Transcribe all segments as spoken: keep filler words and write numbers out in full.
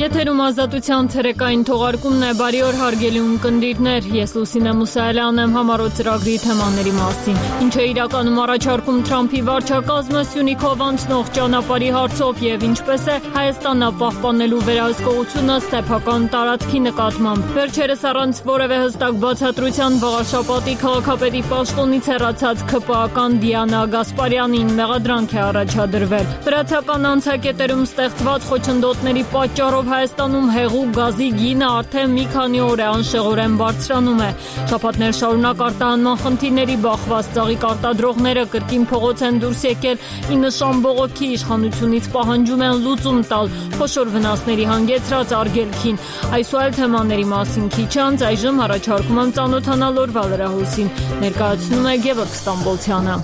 Եթերում ազատության ցերեկային թողարկումն է, բարի օր հարգելի ունկնդիրներ, ես Լուսինե Մուսայելյանն եմ համառոտ ծրագրի թեմաների մասին։ Ինչ է իրականում առաջարկում Թրամփի վարչակազմը Սյունիքով անցնող ճանապարհի հարցով եւ ինչպես է Հայաստանը պահպանելու վերահսկողությունը սեփական տարածքի նկատմամբ։ Վերջերս առանց որևէ հստակ բացատրության Վաղարշապատի քաղաքապետի պաշտոնից հեռացած ՔՊԱ-ական Դիանա Գասպարյանին մեղադրանք է առաջադրվել։ Վրացական անցակետերում ստեղծված խոչընդոտների պատճառով Հայաստանում հեղուկ գազի գինը արդեն մի քանի օր է անշեղորեն բարձրանում է։ Շաբաթներ շարունակ արտահանման խնդիրների բախված ծաղիկ արտադրողները կրկին փողոց են դուրս եկել ի նշան բողոքի, իշխանությունից պահանջում են լուծում տալ խոշոր վնասների հանգեցրած արգելքին։ Այս ու այլ թեմաների մասին քիչ անց այժմ առաջարկում եմ ծանոթանալ օրվա լրահոսին։ Ներկայացնում է Գևորգ Ստամբոլցյանը։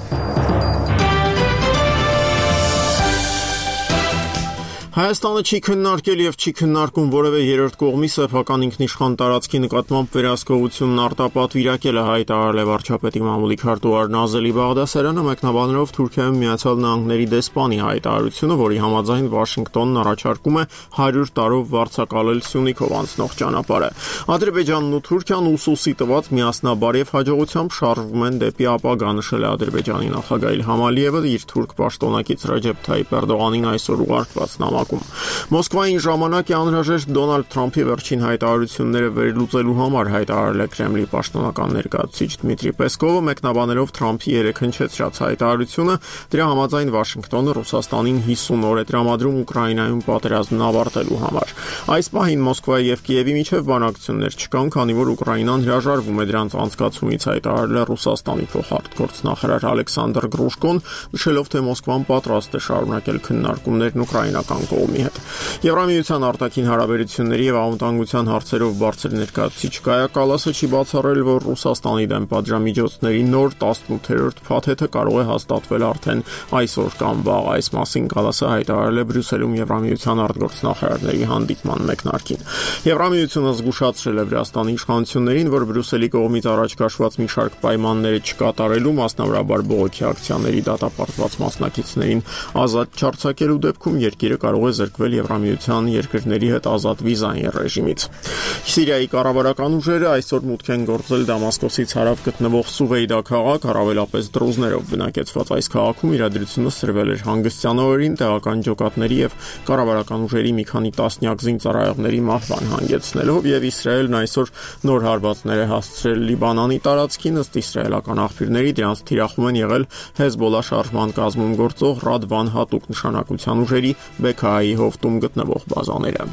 Հայաստանը չի քննարկել եւ չի քննարկում որևէ երրորդ կողմի սեփական ինքնիշխան տարածքի նկատմամբ վերահսկողությունն արտապատվիրակելը, հայտարարել է վարչապետի մամուլի քարտուղար Նազելի Բաղդասարյանը, մեկնաբանելով Թուրքիայում Միացյալ Նահանգների դեսպանի հայտարարությունը, որի համաձայն Վաշինգտոնն առաջարկում է հարյուր տարով վարձակալել Սյունիքով անցնող ճանապարհը։ Ադրբեջանն ու Թուրքիան ուսուսի տված միասնաբար եւ հաջողությամբ շարժվում են դեպի ապագա, նշել է Ադրբեջանի նախագահ Իլհամ Ալիևը իր թուրք պաշտոնակից Ռեջեփ Թայիփ Էրդողանին այսօր ուղարկված նամակում։ Մոսկվային ժամանակ է անհրաժեշտ Դոնալդ Թրամփի վերջին հայտարարությունները վերլուծելու համար, հայտարարել է Կրեմլի պաշտոնական ներկայացուցիչ Դմիտրի Պեսկովը, մեկնաբանելով Թրամփի երեկ հնչեցրած հայտարարությունը, դրա համաձայն Վաշինգտոնը Ռուսաստանին հիսուն օր է տրամադրում Ուկրաինայում պատերազմն ավարտելու համար։ Այս պահին Մոսկվայի եւ Կիևի միջև բանակցություններ չկան, քանի որ Ուկրաինան հրաժարվում է դրանց անցկացումից, հայտարարել է Ռուսաստանի փոխարտգործնախարար Ալեքսանդր Գրուշկոն, նշելով, թե Մոսկվան պատրաստ է շարունակել քննարկումներն ուկրաինական կողմի հետ։ Եվրամիության արտաքին հարաբերությունների եւ անվտանգության հարցերով բարձր ներկայացուցիչ Կայա Կալասը չի բացառել, որ Ռուսաստանի դեմ պատժամիջոցների նոր տասնութերորդ փաթեթը կարող է հաստատվել արդեն այսօր կամ վաղ։ Այս մասին Կալասը հայտարարել է Բրյուսելում Եվրամիության արտգործնախարարների հանդիպման մեկնարկին։ Եվրամիությունը զգուշացրել է Վրաստանի իշխանություններին, որ Բրյուսելի կողմից առաջ քաշված մի շարք պայմանները չկատարելու, մասնավորաբար բողոքի ակցիաների դատապարտված մասնակիցներին ազատ չարձակելու դեպքում երկիրը կարող է զրկվել Եվրամիության երկրների հետ ազատ վիզային ռեժիմից։ Սիրիայի կառավարական ուժերը այսօր մուտք են գործել Դամասկոսից հարավ գտնվող Սուվեյդա քաղաք, առավելապես դրոզներով բնակեցված այս քաղաքում իրադրությունը սրվել էր հանգստյան օրերին, տեղական ջոկատների եւ կառավարական ուժերի մի քանի տասնյակ զինծառայողների մահվան հանգեցնելով, եւ Իսրայելն այսօր նոր հարվածներ է հասցրել Լիբանանի տարածքին, ըստ իսրայելական աղբյուրների դրանց թիրախում են եղել Հեզբոլա շարժման կազմում գործող Ռադվան հատուկ նշանակության ուժերի Բեքայի հովտում գտնվող բազաները։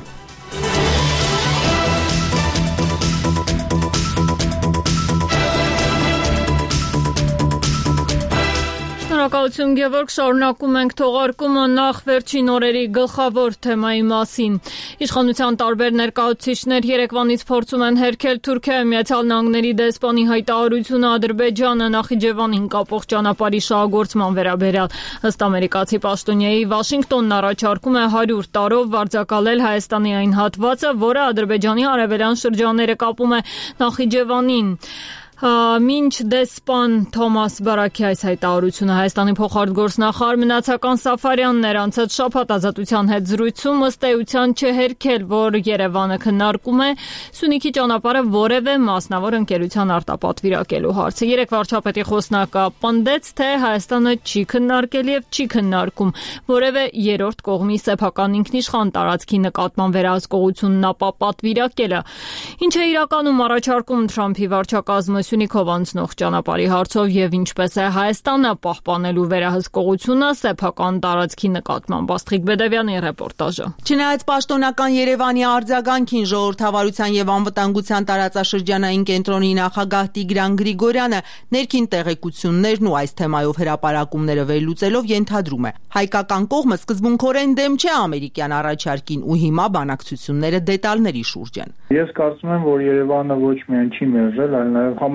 Շնորհակալություն Գևորգ, շարունակում ենք թողարկումը նախ վերջին օրերի գլխավոր թեմայի մասին։ Իշխանության տարբեր ներկայացուցիչներ երեկվանից փորձում են հերքել Թուրքիայի Միացյալ Նահանգների դեսպանի հայտարարությունը Ադրբեջանը Նախիջևանին կապող ճանապարհի շահագործման վերաբերյալ։ Ըստ ամերիկացի պաշտոնյայի Վաշինգտոնն առաջարկում է հարյուր տարով վարձակալել Հայաստանի այն հատվածը, որը Ադրբեջանի արևելյան շրջանները կապում է Նախիջևանին։ Մինչ դեսպան Թոմաս Բարաքի այս հայտարարությունը Հայաստանի փոխարտգործնախարար Մնացական Սաֆարյանն էր անցած շաբաթ Ազատության հետ զրույցում ըստ էության չհերքել, որ Երևանը քննարկում է Սյունիքի ճանապարհը որևէ մասնավոր ընկերության արտապատվիրակելու հարցը։ Երեք վարչապետի խոսնակը պնդեց, թե Հայաստանը չի քննարկել եւ չի քննարկում որևէ երրորդ կողմի սեփական ինքնիշխան տարածքի նկատմամբ վերահսկողությունն ապապատվիրակելը։ Ինչ է իրականում առաջարկում Թրամփի վարչակազմը Սյունիքով անցնող ճանապարհի հարցով եւ ինչպես է Հայաստանը պահպանելու վերահսկողությունը սեփական տարածքի նկատմամբ։ Աստղիկ Բեդևյանի ռեպորտաժը։ Չնայած պաշտոնական Երևանի արձագանքին ժողովրդավարության եւ անվտանգության տարածաշրջանային կենտրոնի նախագահ Տիգրան Գրիգորյանը ներքին տեղեկություններն ու այս թեմայով հրապարակումները վերլուծելով ենթադրում է. հայկական կողմը սկզբունքորեն դեմ չէ ամերիկյան առաջարկին ու հիմա բանակցությունները դետալների շուրջ են։ Ես կարծում եմ, որ Երևանը ոչ միայն չի մերժել, այլ նաեւ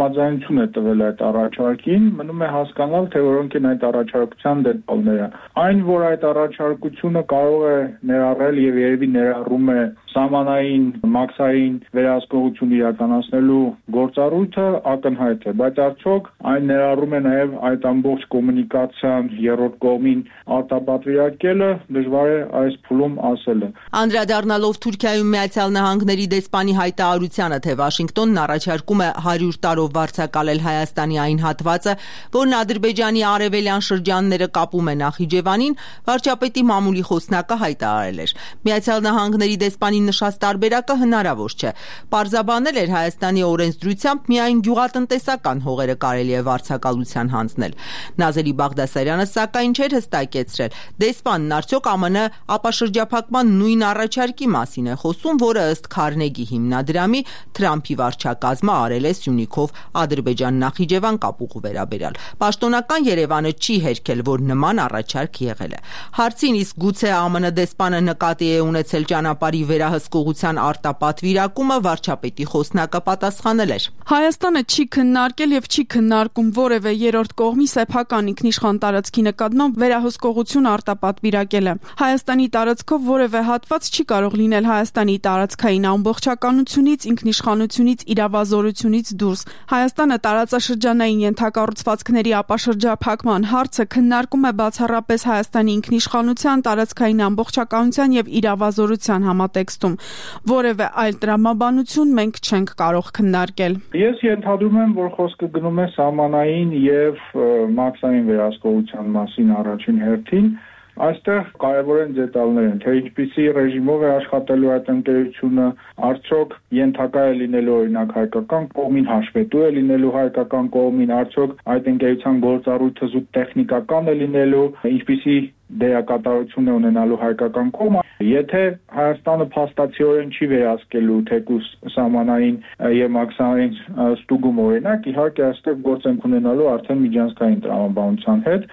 համաձայնություն է տվել այդ առաջարկին, մնում է հասկանալ, թե որոնք են այդ առաջարկության դետալները։ Այն, որ այդ առաջարկությունը կարող է ներառել եւ երևի ներառում է սահմանային մաքսային վերահսկողություն իրականացնելու գործառույթը, ակնհայտ է, բայց արդյոք այն ներառում է նաեւ այդ ամբողջ կոմունիկացիան երրորդ կողմին արտապատվիրակելը, դժվար է այս փուլում ասելը։ Անդրադառնալով Թուրքիայում Միացյալ Նահանգների դեսպանի հայտարարությանը, թե Վաշինգտոնն առաջարկում է հարյուր տարով վարձակալել Հայաստանի այն հատվածը, որն Ադրբեջանի արևելյան շրջանները կապում է Նախիջևանին, վարչապետի մամուլի խոսնակը հայտարարել էր. Միացյալ Նահանգների դեսպանի նշած տարբերակը հնարավոր չէ։ Պարզաբանել էր Հայաստանի օրենսդրությամբ միայն գյուղատնտեսական հողերը կարելի է վարձակալության հանձնել։ Նազելի Բաղդասարյանը սակայն չէր հստակեցրել, դեսպանն արդյոք ԱՄՆ ապաշրջափակման նույն առաջարկի մասին է խոսում, որը ըստ Քարնեգի հիմնադրամի Թրամփի վարչակազմը արել է Սյունիքով Ադրբեջան-Նախիջևան կապուղու վերաբերյալ։ Պաշտոնական Երևանը չի հերքել, որ նման առաջարկ եղել է։ Հարցին իսկ գուցե ԱՄՆ դեսպանը նկատի է ունեցել ճանապարհի վերահսկողության արտապատվիրակումը, վարչապետի խոսնակը պատասխանել էր. Հայաստանը չի քննարկել եւ չի քննարկում որևէ երրորդ կողմի սեփական ինքնիշխան տարածքի նկատմամբ վերահսկողություն արտապատվիրակելը։ Հայաստանի տարածքով որևէ հատված չի կարող լինել Հայաստանի տարածքային ամբողջականությունից, ինքնիշխանությունից, իրավազորությունից դուրս։ Հայաստանը տարածաշրջանային ենթակառուցվածքների ապաշրջափակման հարցը քննարկում է բացառապես Հայաստանի ինքնիշխանության, տարածքային ամբողջականության եւ իրավազորության համատեքստում։ Որևէ այլ տրամաբանություն մենք չենք կարող քննարկել։ Ես ենթադրում եմ, որ խոսքը գնում է սահմանային եւ մաքսային վերահսկողության մասին առաջին հերթին։ Այստեղ կարևոր են դետալները, թե ինչպիսի ռեժիմով է աշխատելու այդ ընկերությունը, արդյոք ենթակա է լինելու օրինակ հայկական կողմին, հաշվետու է լինելու հայկական կողմին, արդյոք այդ ընկերության գործառույթը զուտ տեխնիկական է լինելու, ինչպիսի դերակատարություն է ունենալու հայկական կողմը։ Եթե Հայաստանը փաստացիորեն չի վերահսկելու թեկուզ սահմանային եւ մաքսային ստուգում օրինակ, իհարկե այստեղ գործ ենք ունենալու արդեն միջանցքային տրամաբանության հետ։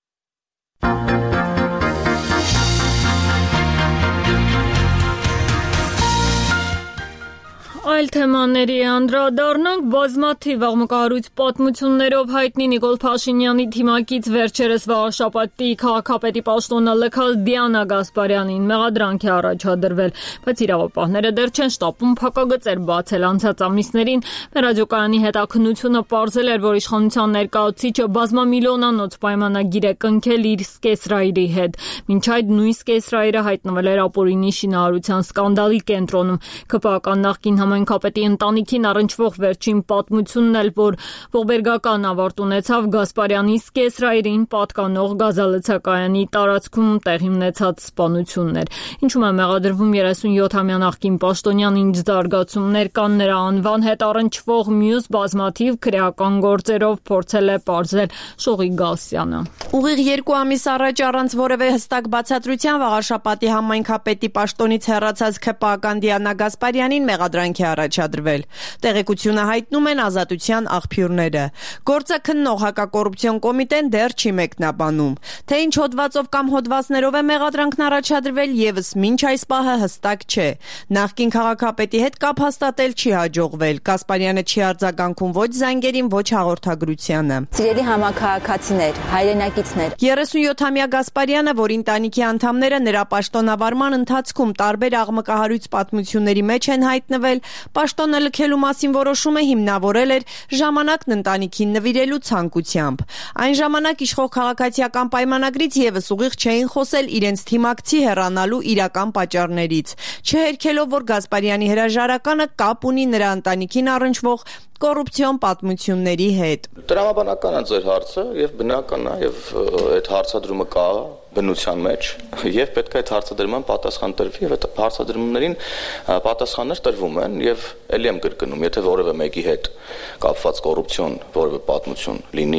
Այլ թեմաների անդրադառնանք, բազմաթիվ աղմկահարույց պատմություններով հայտնի Նիկոլ Փաշինյանի թիմակից վերջերս վաղաշաբաթի քաղաքապետի պաշտոնը լքած Դիանա Գասպարյանին մեղադրանք է առաջադրվել, բայց իրավապահները դեռ չեն շտապում փակագծեր բացել անցած ամիսներին։ Մեր ռադիոկայանի հետաքննությունը պարզել էր, որ իշխանության ներկայացուցիչը բազմամիլիոնանոց պայմանագիր է կնքել իր սկեսրայրի հետ։ Մինչ այդ նույն սկեսրայրը հայտնվել էր ապօրինի շինարարության սկանդալի կենտրոնում։ ՔՊԱ-ական նախկին Համայնքապետի ընտանիքին առնչվող վերջին պատմությունն էլ, որ ողբերգական ավարտ ունեցավ Գասպարյանի սկեսրայրին պատկանող գազալցակայանի տարածքում տեղի ունեցած սպանությունն էր։ Ինչու՞մ է մեղադրվում երեսունյոթամյա նախկին պաշտոնյան, ինչ զարգացումներ կան նրա անվան հետ առնչվող մյուս բազմաթիվ քրեական գործերով, փորձել է պարզել Շողի Գասյանը։ Ուղիղ երկու ամիս առաջ առանց որևէ հստակ բացատրության վաղաշաբաթի համայնքապետի պաշտոնից հեռացած ՔՊԱ-ական Դիանա Գասպարյանին մեղադրանք է առաջադրվել։ Տեղեկությունը հայտնում են Ազատության աղբյուրները։ Գործը քննող հակակոռուպցիոն կոմիտեն դեռ չի մեկնաբանում։ Թե ինչ հոդվածով կամ հոդվածներով է մեղադրանքն առաջադրվել, եւս մինչ այս պահը հստակ չէ։ Նախկին քաղաքապետի հետ կապ հաստատել չի հաջողվել։ Գասպարյանը չի արձագանքում ոչ զանգերին, ոչ հաղորդագրությանը։ Սիրելի համակարգացիներ, հայրենակիցներ։ երեսունյոթամյա Գասպարյանը, որ ընտանիքի անդամները նրա պաշտոնավարման ընթացքում տարբեր աղմկահարույց պատմությունների մեջ են հայտնվել, պաշտոնը լքելու մասին որոշումը հիմնավորել էր ժամանակն ընտանիքին նվիրելու ցանկությամբ։ Այն ժամանակ իշխող քաղաքացիական պայմանագրից եւս ուղիղ չէին խոսել իրենց թիմակցի հեռանալու իրական պատճառներից, չհերքելով, որ Գասպարյանի հրաժարականը կապ ունի նրա ընտանիքին առնչվող կոռուպցիոն պատմությունների հետ։ Տրամաբանական է ձեր հարցը եւ բնական է եւ այդ հարցադրումը կա բնության մեջ եւ պետք է այդ հարցադրման պատասխան տրվի եւ այդ հարցադրումներին պատասխաններ տրվում են եւ ելի եմ կրկնում, եթե որևէ մեկի հետ կապված կոռուպցիոն որևէ պատմություն լինի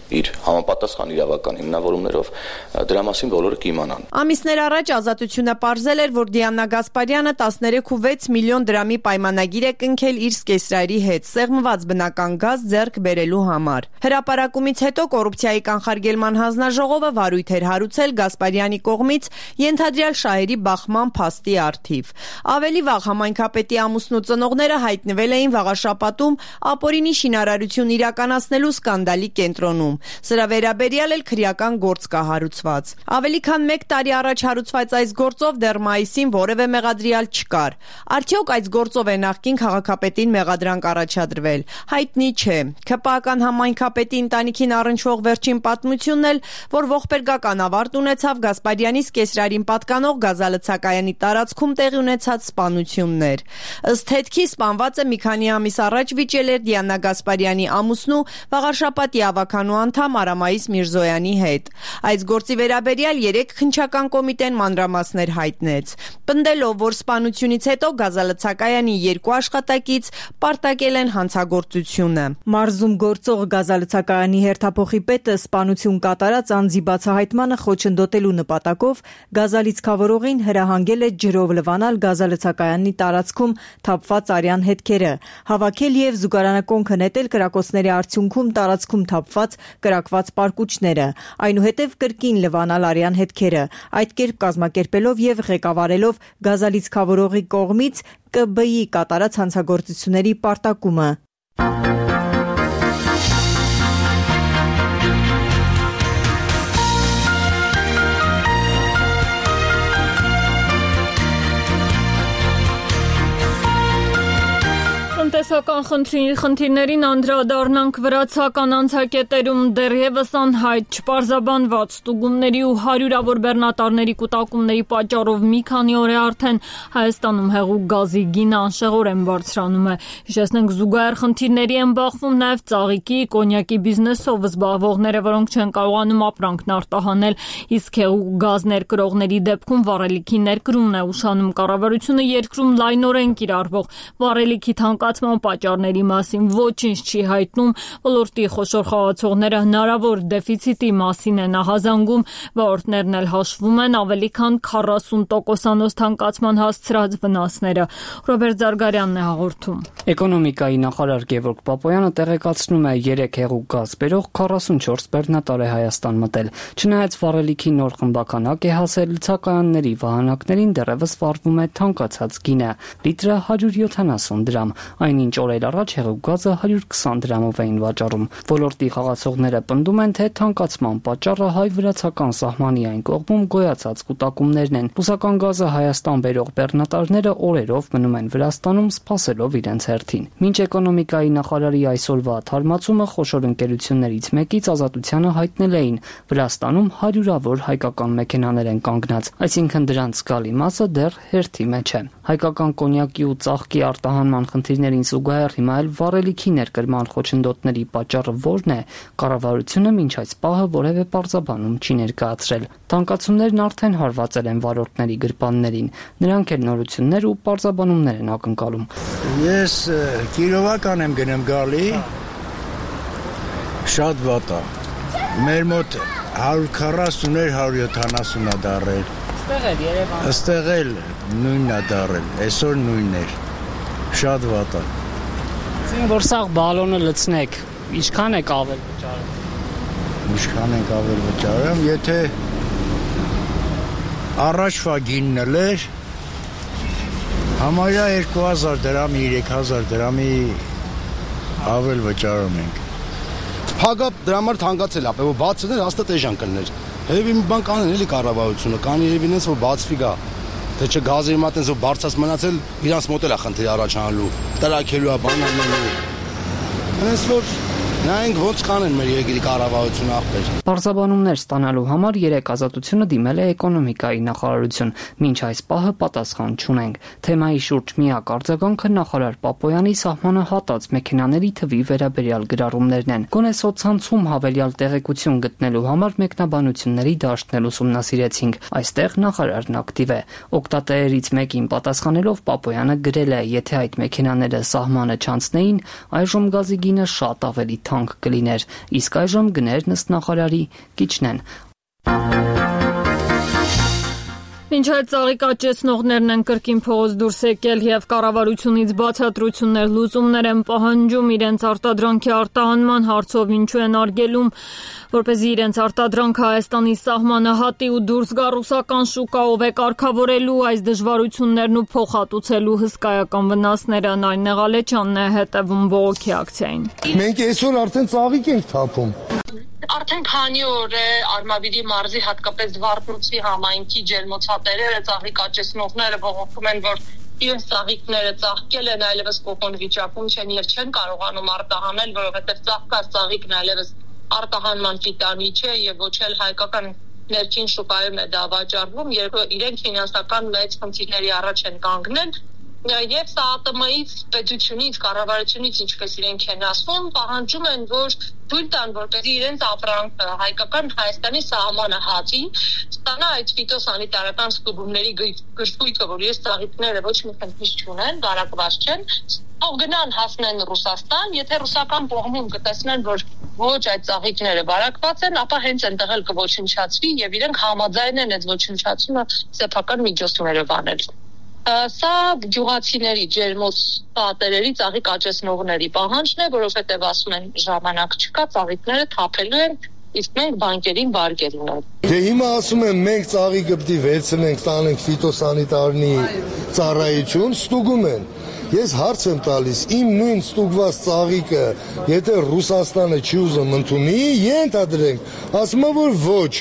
իր համապատասխան իրավական հիմնավորումներով դրա մասին բոլորը կիմանան։ Ամիսներ առաջ Ազատությունը պարզել էր, որ Դիանա Գասպարյանը տասներեք կόμμα վեց միլիոն դրամի պայմանագիր է կնքել իր զգեստրայրի հետ սեղմված բնական գազ ձեռք բերելու համար։ Հրապարակումից հետո կոռուպցիայի կանխարգելման հանձնաժողովը վարույթ էր հարուցել Գասպարյանի կողմից ենթադրյալ շահերի բախման փաստի առթիվ։ Ավելի վաղ համայնքապետի ամուսնու ծնողները հայտնվել էին Վաղաշապատում ապօրինի շինարարություն իրականացնելու սկանդալի կենտրոնում։ Սրա վերաբերյալ էլ քրեական գործ կա հարուցված։ Ավելի քան մեկ տարի առաջ հարուցված այս գործով դեռ մայիսին որևէ մեղադրյալ չկար։ Արդյոք այս գործով է նախկին քաղաքապետին մեղադրանք առաջադրվել։ Հայտնի չէ։ ՔՊԱ-ական համայնքապետի ընտանիքին առնչվող վերջին պատմությունն էլ, որ ողբերգական ավարտ ունեցավ Գասպարյանի զգեստրայրին պատկանող գազալցակայանի տարածքում տեղի ունեցած սպանություններ։ Ըստ հետքի սպանվածը մի քանի ամիս առաջ վիճել էր Դիանա Գասպարյանի ամուսնու Վաղաշապատի ավականու անդամ Արամայիս Միրզոյանի հետ։ Այս գործի վերաբերյալ երեք քննչական կոմիտեն մանրամասներ հայտնեց։ Պնդելով, որ սպանությունից հետո գազալցակայանի երկու աշխատակից պարտակել են հանցագործությունը։ Մարզում գործող գազալցակայանի հերթափոխի պետը սպանություն կատարած անձի բացահայտմանը խոչընդոտելու նպատակով գազալիցքավորողին հրահանգել է ջրով լվանալ գազալցակայանի տարածքում թափված արյան հետքերը, հավաքել եւ զուգարանակոնքը նետել կրակոցների արդյունքում տարածքում թափված կրակված պարկուճները, այնուհետև կրկին լվանալ արյան հետքերը, այդ կերպ կազմակերպելով եւ ղեկավարելով գազալիցքավորողի կողմից Կ B I կատարած հանցագործությունների պարտակումը։ Տնտեսական խնդիրներին անդրադառնանք վրացական անցակետերում դեռևս անհայտ չպարզաբանված ստուգումների ու հարյուրավոր բեռնատարների կուտակումների պատճառով մի քանի օր է արդեն Հայաստանում հեղուկ գազի գինը անշեղորեն բարձրանում է։ Հիշեցնենք, զուգահեռ խնդիրների են բախվում նաև ծաղիկի, կոնյակի բիզնեսով զբաղվողները, որոնք չեն կարողանում ապրանքն արտահանել, իսկ հեղուկ գազ ներկրողների դեպքում վառելիքի ներկրումն է ուշանում։ Կառավարությունը երկրում լայնորեն կիրառվող վառելիքի թանկացման պատճառների մասին ոչինչ չի հայտնում, ոլորտի խոշոր խաղացողները հնարավոր դեֆիցիտի մասին են ահազանգում, վարորդներն էլ հաշվում են ավելի քան քառասուն տոկոսանոց թանկացման հասցրած վնասները։ Ռոբերտ Զարգարյանն է հաղորդում։ Էկոնոմիկայի նախարար Գևորգ Պապոյանը տեղեկացնում է երեք հեղուկ գազ բերող քառասունչորս բեռնատար է Հայաստան մտել։ Չնայած վառելիքի նոր խմբականակ է հասել, լցակայանների վահանակներին դեռևս վառվում է թանկացած գինը՝ լիտրը հարյուր յոթանասուն դրամ, այնինչ օրեր առաջ հեղուկ գազը հարյուր քսան դրամով էին վաճառում։ Ոլորտի խաղացողները պնդում են, թե թանկացման պատճառը հայ-վրացական սահմանի այն կողմում գոյացած կուտակումներն են։ Ռուսական գազը Հայաստան բերող բեռնատարները օրերով մնում են Վրաստանում սպասելով իրենց հերթին։ Մինչ էկոնոմիկայի նախարարի այսօրվա թարմացումը խոշոր ընկերություններից մեկից Ազատությանը հայտնել էին, Վրաստանում հարյուրավոր հայկական մեքենաներ են կանգնած, այսինքն դրանց զգալի մասը դեռ հերթի մեջ է։ Հայկական կոնյակի ու ծաղկի արտահանման խնդիրներին զուգահեռ հիմա էլ վառելիքի ներկրման խոչընդոտների պատճառը որն է, կառավարությունը մինչ այս պահը որևէ պարզաբանում չի ներկայացրել։ Թանկացումներն արդեն հարվածել են վարորդների գրպաններին, նրանք էլ նորություններ ու պարզաբանումներ են ակնկալում։ Ես կիլովական եմ գնում գալի, շատ վատ է։ Մեր մոտ հարյուր քառասուն հարյուր յոթանասուն է դարել։ Ստեղ էլ Երևան։ Ստեղ էլ նույնն է դարել, այսօր նույնն էր։ Շատ վատ է։ Ասենք որ սաղ բալոնը լցնեք, ինչքան եք ավել վճարում։ Ինչքան եք ավել վճարում, եթե առաջվա գինն էր, համարյա երկու հազար դրամի, երեք հազար դրամի ավել վճարում ենք։ Փագա դրա համար թանկացել է, որ բացներ հաստատ էժան կլներ։ Երևի մի բան կանեն էլի կառավարությունը, կան երևի նենց որ բացվի գա։ Թե չէ գազի հիմա տենց որ բարձած մնացել, իրանց մոտ էլ է խնդիր առաջանալու, տրակելու է, բան անելու։ Հենց որ նայենք ոնց կանեն մեր երկրի կառավարությունը ախպեր։ Պարզաբանումներ ստանալու համար երեք Ազատությունը դիմել է էկոնոմիկայի նախարարություն, մինչ այս պահը պատասխան չունենք։ Թեմայի շուրջ միակ արձագանքը նախարար Պապոյանի սահմանը հատած մեքենաների թվի վերաբերյալ գրառումներն են։ Գոնե սոցցանցում հավելյալ տեղեկություն գտնելու համար մեկնաբանությունների դաշտն էլ ուսումնասիրեցինք։ Այստեղ նախարարն ակտիվ է։ Օգտատերերից մեկին պատասխանելով Պապոյանը գրել է, եթե այդ մեքենաները սահմանը չանցնեին, այժմ գազի գինը շատ ավելի թանկ կլիներ, իսկ այժմ գներն ըստ նախարարի կիջնեն։ Մինչ այդ ծաղիկ աճեցնողներն են կրկին փողոց դուրս եկել եւ կառավարությունից բացատրություններ, լուծումներ են պահանջում իրենց արտադրանքի արտահանման հարցով, ինչու են արգելում, որպեսզի իրենց արտադրանքը Հայաստանի սահմանը հատի ու դուրս գա ռուսական շուկայով է կարգավորելու այս դժվարություններն ու փոխհատուցելու հսկայական վնասները։ Նարինե Ղալեչյանն է հետևում բողոքի ակցիային։ Մենք այսօր արդեն ծաղիկ ենք թափում։ Արդեն քանի օր է Արմավիրի մարզի հատկապես Վարդնոցի համայնքի ջերմոցատերերը, ծաղիկ աճեցնողները բողոքում են, որ իրենց ծաղիկները ծաղկել են, այլևս կողոն վիճակում չեն եւ չեն կարողանում արտահանել, որովհետեւ ծաղկած ծաղիկն այլևս արտահանման պիտանի չէ եւ ոչ էլ հայկական ներքին շուկայում է դա վաճառվում, երբ իրենք ֆինանսական մեծ խնդիրների առաջ են կանգնել։ Եվ սա ԱՏՄ-ից, պետությունից, կառավարությունից, ինչպես իրենք են ասում, պահանջում են, որ թույլ տան, որպեսզի իրենց ապրանքը հայկական Հայաստանի սահմանը հատի, ստանա այդ ֆիտոսանիտարական ստուգումների գրքույկը, որ իրենց ծաղիկները ոչ մի խնդիր չունեն, վարակված չեն, ով գնան հասնեն Ռուսաստան, եթե ռուսական կողմում կտեսնեն, որ ոչ այդ ծաղիկները վարակված են, ապա հենց այնտեղ էլ կոչնչացվի եւ իրենք համաձայն են այդ ոչնչացումը սեփական միջոցներով անել։ Սա գյուղացիների ջերմոցատերերի ծաղիկ աճեցնողների պահանջն է, որովհետև ասում են ժամանակ չկա, ծաղիկները թափելու են, իսկ մենք բանկերին վարկեր ունենք։ Դե հիմա ասում են մենք ծաղիկը պիտի վերցնենք, տանենք ֆիտոսանիտարնի ծառայություն, ստուգում են։ Ես հարց եմ տալիս, իմ նույն ստուգված ծաղիկը, եթե Ռուսաստանը չի ուզում ընդունի, ենթադրենք, ասում են որ ոչ։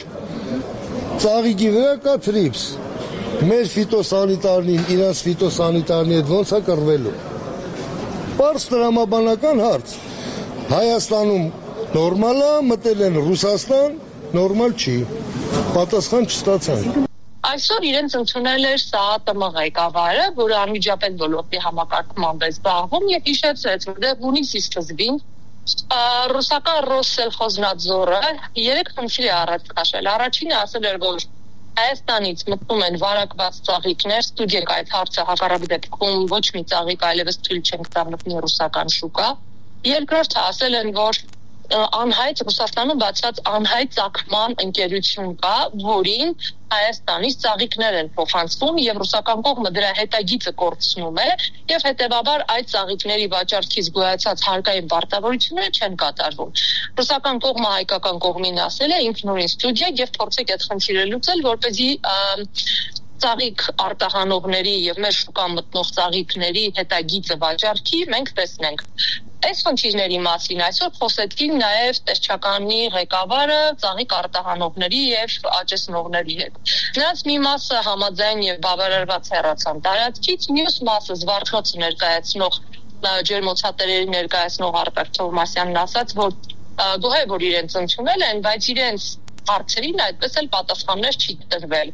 Ծաղիկի վրա կա թրիպս։ Մեր ֆիտոսանիտարնին, իրանց ֆիտոսանիտարնի հետ ոնց է կռվելու։ Պարզ տրամաբանական հարց։ Հայաստանում նորմալ է, մտել են Ռուսաստան, նորմալ չի։ Պատասխան չստացան։ Այսօր իրենց ընդունել էր սա ԱՏՄ ղեկավարը, որը անմիջապես ոլորտի համակարգմամբ է զբաղվում եւ հիշեցրեց, որ դե հունիսի սկզբին ռուսական Ռոսսելխոզնադզորը երեք խնդիր է առաջ քաշել։ Առաջինը ասել էր, որ Հայաստանից մտնում են վարակված ծաղիկներ, ստուգեք այդ հարցը, հակառակ դեպքում ոչ մի ծաղիկ այլևս թույլ չենք տա մտնի ռուսական շուկա։ Երկրորդը ասել են, որ անհայտ Ռուսաստանում բացված անհայտ ծագման ընկերություն կա, որին Հայաստանից ծաղիկներ են փոխանցվում եւ ռուսական կողմը դրա հետագիծը կորցնում է եւ հետեւաբար այդ ծաղիկների վաճառքից գոյացած հարկային պարտավորությունները չեն կատարվում։ Ռուսական կողմը հայկական կողմին ասել է ինքնուրույն ստուդիա եւ փորձեք այդ խնդիրը լուծել, որպեսզի ծաղիկ արտահանողների եւ մեր շուկա մտնող ծաղիկների հետագիծը վաճառքի մենք տեսնենք։ Այս խնդիրների մասին այսօր խոսեցին նաև տեսչականի ղեկավարը ծաղիկ արտահանողների եւ աճեցնողների հետ։ Նրանց մի մասը համաձայն եւ բավարարված հեռացան տարածքից, մյուս մասը Զվարթնոցը ներկայացնող ջերմոցատերերի ներկայացնող Արտակ Թովմասյանն ասաց, որ գոհ է, որ իրենց ընդունել են, բայց իրենց հարցերին այդպես էլ պատասխաններ չի տրվել։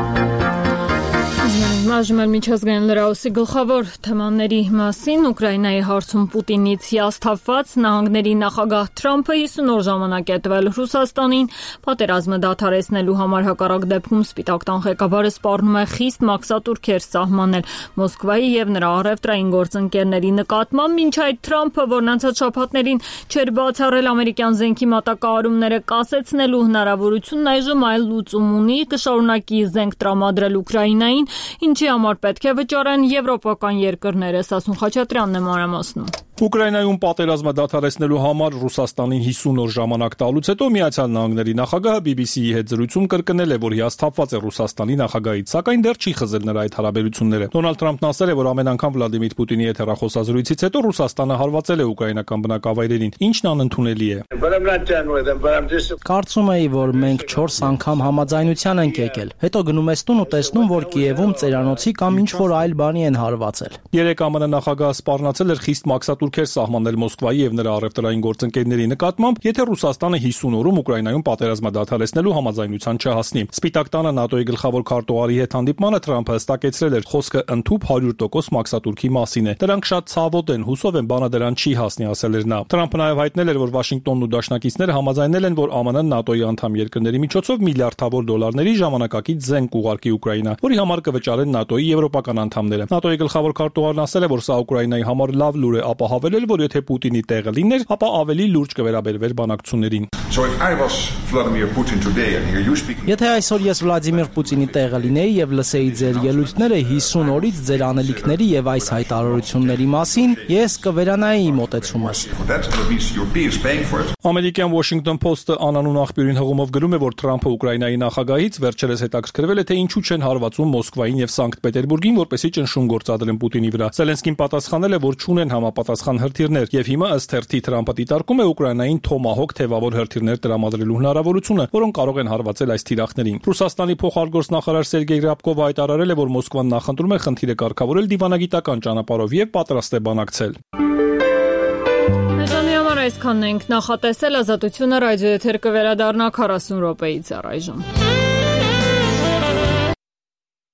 Այժմ միջազգային լրահոսի գլխավոր թեմաների մասին Ուկրաինայի հարցում Պուտինից հիասթափված նահանգների նախագահ Թրամփը հիսուն օր ժամանակ է տվել Ռուսաստանին պատերազմը դադարեցնելու համար, հակառակ դեպքում Սպիտակ տան ղեկավարը սպառնում է խիստ մաքսատուրքեր սահմանել Մոսկվայի եւ նրա առևտրային գործընկերների նկատմամբ, մինչ այդ Թրամփը, որն անցած շաբաթներին չէր բացառել ամերիկյան զենքի մատակարարումները կասեցնելու հնարավորությունն, այժմ այլ լուծում ունի, կշարունակի զենք տրամադրել Ուկրաինային, ինչի համար պետք է վճարեն եվրոպական երկրները, Սասուն Խաչատրյանն է մանրամասնում։ Ուկրաինայում պատերազմը դադարեցնելու համար Ռուսաստանին հիսուն օր ժամանակ տալուց հետո Միացյալ Նահանգների նախագահը բի բի սի-ի հետ զրույցում կրկնել է, որ հիասթափված է Ռուսաստանի նախագահից, սակայն դեռ չի խզել նրա այդ հարաբերությունները։ Դոնալդ Թրամփն ասել է, որ ամեն անգամ Վլադիմիր Պուտինի հետ հեռախոսազրույցից հետո Ռուսաստանը հարվածել է ուկրաինական բնակավայրերին, ինչն անընդունելի է։ Կարծում էի, որ մենք չորս անգամ համաձայնության ենք եկել, հետո գնում ես տուն ու տեսնում, որ Կիևում ծերանոցի կամ ինչ-որ այլ բանի են հարվածել։ Երեք ԱՄՆ նախագահը սպառնացել էր խիստ մաքսատուրքեր սահմանել Մոսկվայի եւ նրա առևտրային գործընկերների նկատմամբ, եթե Ռուսաստանը հիսուն օրում Ուկրաինայում պատերազմը դադարեցնելու համաձայնության չհասնի։ Սպիտակ տանը ՆԱՏՕ-ի գլխավոր քարտուղարի հետ հանդիպմանը Թրամփը հստակեցրել էր, խոսքը ընդհուպ հարյուր տոկոս մաքսատուրքի մասին է։ Դրանք շատ ցավոտ են, հուսով եմ բանը դրան չի հասնի, ասել էր նա։ Թրամփը նաեւ հայտնել էր, որ Վաշինգտոնն ու դաշնակիցները համաձայնել են, որ ԱՄՆ-ն ՆԱՏՕ-ի անդամ երկրների միջոցով միլիարդավոր դոլարների ժամանակակից զենք ուղարկի Ուկրաինա, որի համար կվճարեն ՆԱՏՕ-ի եվրոպական անդամները։ ՆԱՏՕ-ի գլխավոր քարտուղարն ասել է, որ սա Ուկրաինայի համար լավ լուր է, ապահով հավելել, որ եթե Պուտինի տեղը լիներ, ապա ավելի լուրջ կվերաբերվեր բանակցություններին։ So if I was Vladimir Putin today and hear you speaking Եթե այսօր ես Վլադիմիր Պուտինի տեղը լինեի եւ լսեի ձեր ելույթները հիսուն օրից ձեր անելիքների եւ այս հայտարարությունների մասին, ես կվերանայի մոտեցումս։ Ամերիկյան Washington Post-ը անանուն աղբյուրին հղումով գրում է, որ Թրամփը Ուկրաինայի նախագահից վերջերս հետաքրքրվել է, թե ինչու չեն հարվածում Մոսկվային եւ Սանկտ Պետերբուրգին, որպեսզի ճնշում գործադրեն Պուտինի վրա։ Զելենսկին պատասխանել է, որ չունեն համապատասխան հրթիռներ եւ հիմա ըստ հերթի Թրամփը դիտարկում է Ուկրաինային Թոմահոկ թեվավոր հրթիռներ տրամադրելու հնարավորությունը, որոնք կարող են հարվածել այս թիրախներին։ Ռուսաստանի փոխարգործնախարար Սերգեյ Ռաբկովը հայտարարել է, որ Մոսկվան նախընտրում է խնդիրը կարգավորել դիվանագիտական ճանապարհով եւ պատրաստ է բանակցել։ Հետո միամար այսքանն ենք նախատեսել, Ազատությունը ռադիոեթեր կվերադառնա քառասուն րոպեից առայժմ։